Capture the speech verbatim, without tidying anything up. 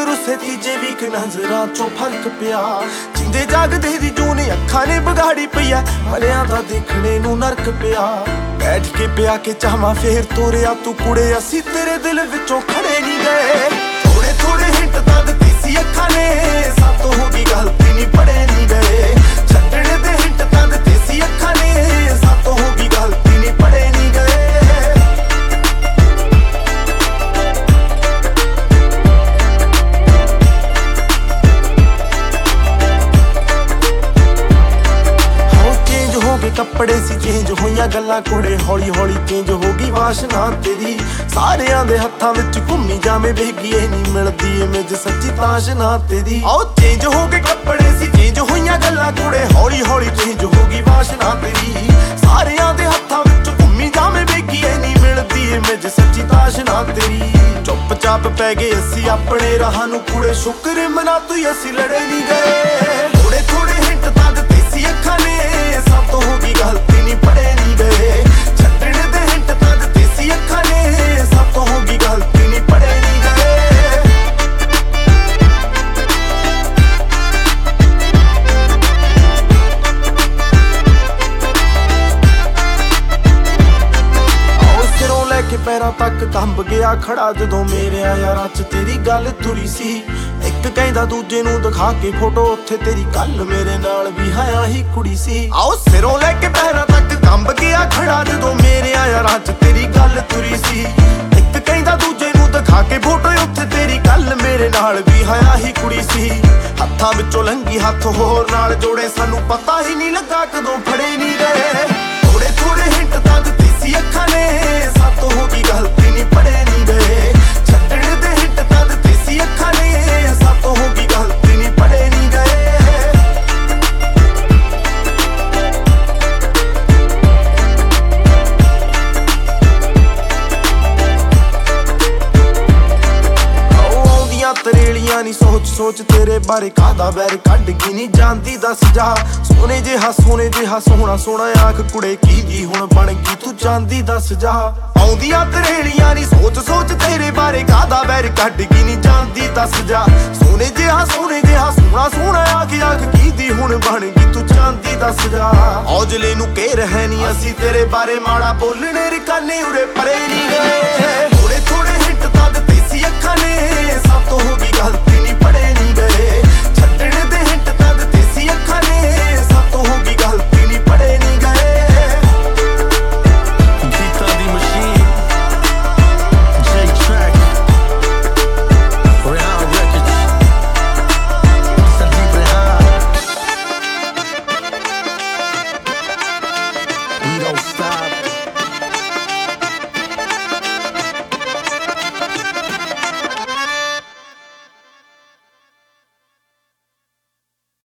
ਰੁੱਸੇ ਤੀਜੇ ਵੀਕ ਨਜ਼ਰਾਂ ਚੋਂ ਫਰਕ ਪਿਆ। ਜਿੰਦੇ ਜਾਗਦੇ ਦੀ ਜੂਨ ਅੱਖਾਂ ਨੇ ਵਿਗਾੜੀ ਪਈ ਐ, ਮਰਿਆਂ ਦਾ ਦੇਖਣੇ ਨੂੰ ਨਰਕ ਪਿਆ। ਬੈਠ ਕੇ ਪਿਆ ਕੇ ਚਾਹਵਾਂ ਫੇਰ ਤੋਰਿਆ ਤੂੰ ਕੁੜੇ, ਅਸੀਂ ਤੇਰੇ ਦਿਲ ਵਿੱਚੋਂ ਖੜੇ ਨਹੀਂ ਗਏ। ਥੋੜੇ ਥੋੜੇ ਹਿੰਟ ਤਾਂ ਦਿੱਤੀ ਸੀ ਅੱਖਾਂ ਨੇ, ਸਾਤੋਂ ਹੋ ਗਈ ਗਲਤੀ ਨਹੀਂ ਪੜੇ ਨਹੀਂ ਗਏ। ਛੱਡਣ ਦੇ ਹਿੰਟ ਤਾਂ ਦਿੱਤੇ ਸੀ ਅੱਖਾਂ ਨੇ, ਸਾਤੋਂ ਹੋ ਗਈ ਗਲਤੀ ਨਹੀਂ ਪੜੇ ਨਹੀਂ ਗਏ। ਕੱਪੜੇ ਸੀ ਚੇਂਜ ਹੋਈਆਂ ਗੱਲਾਂ ਕੁੜੇ, ਹੌਲੀ ਹੌਲੀ ਚੇਂਜ ਹੋ ਗਈ ਵਾਸ਼ਨਾ ਤੇਰੀ। ਸਾਰਿਆਂ ਦੇ ਹੱਥਾਂ ਵਿੱਚ ਘੁੰਮੀ ਜਾਵੇਂ ਵੇਗੀਏ ਨਹੀਂ ਮਿਲਦੀ ਇਮੇਜ ਸੱਚੀ ਤਾਸ਼ਨਾ ਤੇਰੀ। ਆਓ ਚੇਂਜ ਹੋ ਗਏ ਕੱਪੜੇ ਸੀ ਚੇਂਜ ਹੋਈਆਂ ਗੱਲਾਂ ਕੁੜੇ, ਹੌਲੀ ਹੌਲੀ ਚੇਂਜ ਹੋ ਗਈ ਵਾਸ਼ਨਾ ਤੇਰੀ। ਸਾਰਿਆਂ ਦੇ ਹੱਥਾਂ ਵਿੱਚ ਘੁੰਮੀ ਜਾਵੇਂ ਵੇਗੀਏ ਨਹੀਂ ਮਿਲਦੀ ਇਮੇਜ ਸੱਚੀ ਤਾਸ਼ਨਾ ਤੇਰੀ। ਚੁੱਪ ਚਾਪ ਪੈ ਗਏ ਅਸੀਂ ਆਪਣੇ ਰਾਹਾਂ ਨੂੰ ਕੁੜੇ, ਸ਼ੁਕਰ ਮਨਾ ਤੂੰ ਅਸੀਂ ਲੜੇ ਨਹੀਂ ਗਏ। ਥੋੜੇ ਥੋੜੇ ਹਿੰਟ ਤਾਂ ਦਿੱਤੇ ਸੀ ਅੱਖਾਂ ਨੇ, ਸਭ ਤੋਂ ਹੋ ਗਈ ਗਲਤੀ ਨਹੀਂ ਪੜੇ ਨਹੀਂ ਗਏ। ਛੱਡਣ ਦੇ ਹਿੰਟ ਤਾਂ ਦਿੱਤੇ ਸੀ ਅੱਖਾਂ ਨੇ, ਸਭ ਤੋਂ ਹੋ ਗਈ ਗਲਤੀ ਨਹੀਂ ਪੜੇ ਨਹੀਂ ਗਏ। ਆਓ ਸਿਰੋਂ ਲੈ ਕੇ ਪੈਰਾਂ ਤੱਕ ਕੰਬ ਗਿਆ ਖੜਾ, ਜਦੋਂ ਮੇਰੇ ਯਾਰਾਂ ਚ ਤੇਰੀ ਗੱਲ ਤੁਰੀ ਸੀ। ਇੱਕ ਕਹਿੰਦਾ ਦੂਜੇ ਨੂੰ ਦਿਖਾ ਕੇ ਫੋਟੋ, ਉੱਥੇ ਤੇਰੀ ਗੱਲ ਮੇਰੇ ਨਾਲ ਵੀ ਹਾਇਆ ਹੀ ਕੁੜੀ ਸੀ। ਆਓ ਸਿਰੋਂ ਲੈ ਕੇ ਪੈਰਾਂ ਤੱਕ ਕੰਬ ਗਿਆ ਖੜਾ, ਜਦੋਂ ਮੇਰੇ ਯਾਰਾਂ ਚ ਤੇਰੀ ਗੱਲ ਤੁਰੀ ਸੀ। ਇੱਕ ਕਹਿੰਦਾ ਦੂਜੇ ਨੂੰ ਦਿਖਾ ਕੇ ਫੋਟੋ, ਉੱਥੇ ਤੇਰੀ ਗੱਲ ਮੇਰੇ ਨਾਲ ਵੀ ਹਾਇਆ ਹੀ ਕੁੜੀ ਸੀ। ਹੱਥਾਂ ਵਿੱਚੋਂ ਲੰਘੀ ਹੱਥ ਹੋਰ ਨਾਲ ਜੋੜੇ, ਸਾਨੂੰ ਪਤਾ ਹੀ ਨਹੀਂ ਲੱਗਾ ਕਦੋਂ ਫੜੇ ਨਹੀਂ ਗਏ। ਥੋੜੇ ਥੋੜੇ ਹਿੰਟ ਤਾਂ ਦਿੱਤੇ ਸੀ ਅੱਖਾਂ ਨੇ, ਸਾਤੋਂ ਹੋ ਗਈ ਗਲਤੀ ਨਹੀਂ ਪੜੇ ਨਹੀਂ ਗਏ। ਛੱਡਣ ਦੇ ਹਿੰਟ ਤਾਂ ਦਿੱਤੇ ਸੀ ਅੱਖਾਂ ਨੇ, ਸਾਤੋਂ ਹੋ ਗਈ ਗਲਤੀ ਨਹੀਂ ਪੜੇ ਨਹੀਂ ਗਏ। ਤਰੇਲੀਆਂ ਨੀ ਸੋਚ ਸੋਚ ਤੇਰੇ ਬਾਰੇ ਕਾਦਾ ਵੈਰ ਕੱਢ ਗਈ ਨਹੀਂ ਜਾਂਦੀ ਦੱਸ ਜਾ। ਸੋਨੇ ਜਿਹਾ ਸੋਨੇ ਜਿਹਾ ਸੋਹਣਾ ਸੋਹਣਾ ਆਖ ਕੁੜੇ ਕੀ ਦੀ ਹੁਣ ਬਣ ਗਈ ਤੂੰ ਜਾਂਦੀ ਦੱਸ ਜਾ। ਆਉਂਦੀਆਂ ਤਰੇਲੀਆਂ ਨੀ ਸੋਚ ਸੋਚ ਤੇਰੇ ਬਾਰੇ ਕਾਦਾ ਵੈਰ ਕੱਢ ਗਈ ਨਹੀਂ ਜਾਂਦੀ ਦੱਸ ਜਾ। ਸੋਨੇ ਜਿਹਾ ਸੋਨੇ ਜਿਹਾ ਸੋਹਣਾ ਸੋਹਣਾ ਆਖ ਆਖ ਕੀ ਦੀ ਹੁਣ ਬਣ ਗਈ ਤੂੰ ਜਾਂਦੀ ਦੱਸ ਜਾ। ਔਜਲੇ ਨੂੰ ਕਹਿ ਰਹੇ ਨੀ ਅਸੀਂ ਤੇਰੇ ਬਾਰੇ ਮਾੜਾ ਬੋਲਣੇ ਰਿਕਾਨੇ ਉਰੇ ਪਰੇ ਨਹੀਂ ਗਏ। ਥੋੜੇ ਥੋੜੇ ਹਿੰਟ ਤਾਂ ਦਿੱਤੇ ਸੀ ਅੱਖਾਂ ਨੇ, ਸਭ ਤੋਂ ਹੋ ਗਈ ਗਲਤੀ ਨਹੀਂ ਪੜੇ ਨਹੀਂ ਗਏ। ਛੱਡਣ ਦੇ ਹਿੰਟ ਤਾਂ ਦਿੱਤੇ ਸੀ ਅੱਖਾਂ ਨੇ, ਸਭ ਤੋਂ ਹੋ ਗਈ ਗਲਤੀ ਨਹੀਂ ਪੜੇ ਨਹੀਂ ਗਏ। ਗੀਤਾਂ ਦੀ machine J Track Rehan Records Sandeep Rehan We don't stop